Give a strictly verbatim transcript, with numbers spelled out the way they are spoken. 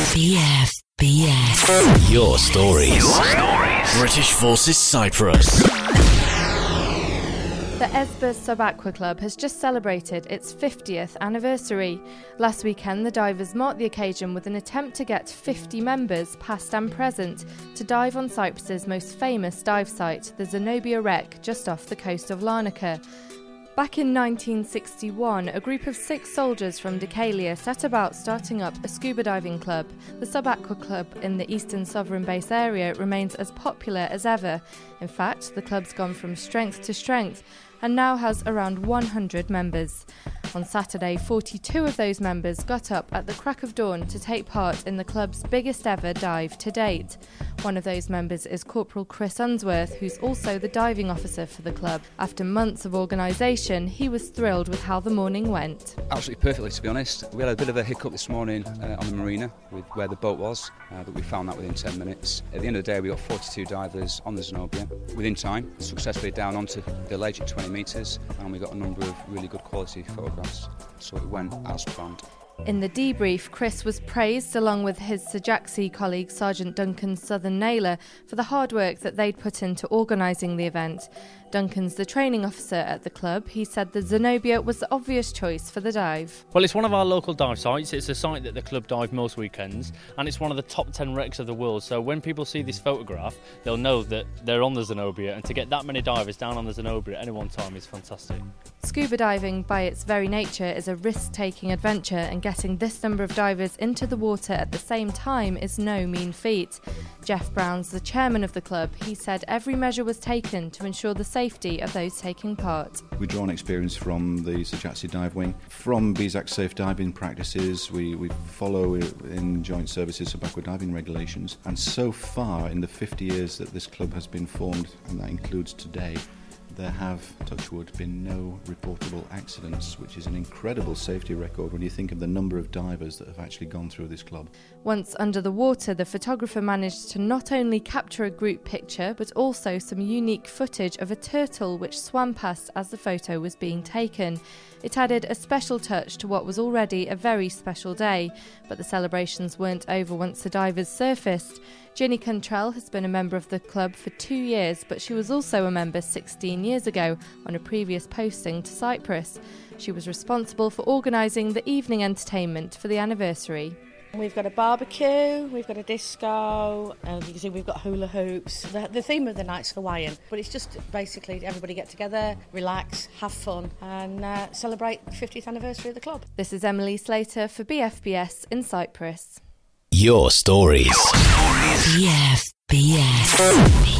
B F B S. Your stories. Your stories. British Forces Cyprus. The Esba Sub-Aqua Club has just celebrated its fiftieth anniversary. Last weekend, the divers marked the occasion with an attempt to get fifty members, past and present, to dive on Cyprus's most famous dive site, the Zenobia Wreck, just off the coast of Larnaca. Back in nineteen sixty-one, a group of six soldiers from Decalia set about starting up a scuba diving club. The Sub-Aqua Club in the Eastern Sovereign Base area remains as popular as ever. In fact, the club's gone from strength to strength and now has around one hundred members. On Saturday, forty-two of those members got up at the crack of dawn to take part in the club's biggest ever dive to date. One of those members is Corporal Chris Unsworth, who's also the diving officer for the club. After months of organisation, he was thrilled with how the morning went. Absolutely perfectly, to be honest. We had a bit of a hiccup this morning uh, on the marina with where the boat was, uh, but we found that within ten minutes. At the end of the day, we got forty-two divers on the Zenobia within time, successfully down onto the ledge at twenty metres, and we got a number of really good quality photographs, so it went as planned. In the debrief, Chris was praised, along with his Sajaxi colleague Sergeant Duncan's Southern Nailer, for the hard work that they'd put into organising the event. Duncan's the training officer at the club. He said the Zenobia was the obvious choice for the dive. Well, it's one of our local dive sites. It's a site that the club dive most weekends, and it's one of the top ten wrecks of the world. So when people see this photograph, they'll know that they're on the Zenobia, and to get that many divers down on the Zenobia at any one time is fantastic. Scuba diving, by its very nature, is a risk-taking adventure, and getting this number of divers into the water at the same time is no mean feat. Jeff Brown's the chairman of the club. He said every measure was taken to ensure the safety of those taking part. We draw on experience from the Sajaxi Dive Wing, from B S A C safe diving practices. We, we follow in joint services Sub-Aqua diving regulations, and so far in the fifty years that this club has been formed, and that includes today, there have, touch wood, been no reportable accidents, which is an incredible safety record when you think of the number of divers that have actually gone through this club. Once under the water, the photographer managed to not only capture a group picture, but also some unique footage of a turtle which swam past as the photo was being taken. It added a special touch to what was already a very special day, but the celebrations weren't over once the divers surfaced. Ginny Cantrell has been a member of the club for two years, but she was also a member sixteen years ago on a previous posting to Cyprus. She was responsible for organising the evening entertainment for the anniversary. We've got a barbecue, we've got a disco, and you can see we've got hula hoops. The, the theme of the night's Hawaiian, but it's just basically everybody get together, relax, have fun, and uh, celebrate the fiftieth anniversary of the club. This is Emily Slater for B F B S in Cyprus. Your stories. B F B S.